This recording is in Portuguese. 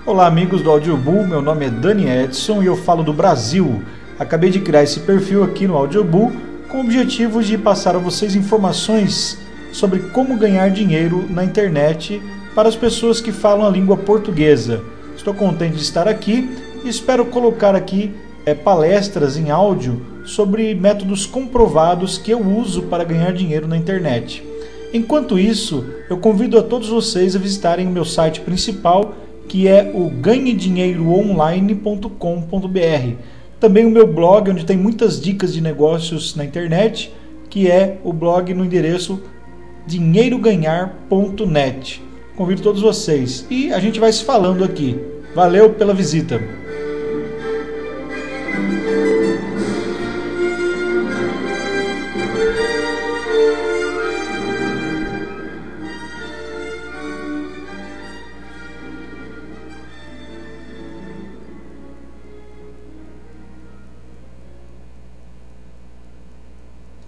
Olá amigos do Audiobu, meu nome é Dani Edson e eu falo do Brasil. Acabei de criar esse perfil aqui no Audiobu com o objetivo de passar a vocês informações sobre como ganhar dinheiro na internet para as pessoas que falam a língua portuguesa. Estou contente de estar aqui e espero colocar aqui palestras em áudio sobre métodos comprovados que eu uso para ganhar dinheiro na internet. Enquanto isso, eu convido a todos vocês a visitarem o meu site principal, que é o ganhedinheiroonline.com.br. Também o meu blog, onde tem muitas dicas de negócios na internet, que é o blog no endereço dinheiroganhar.net. Convido todos vocês e a gente vai se falando aqui. Valeu pela visita!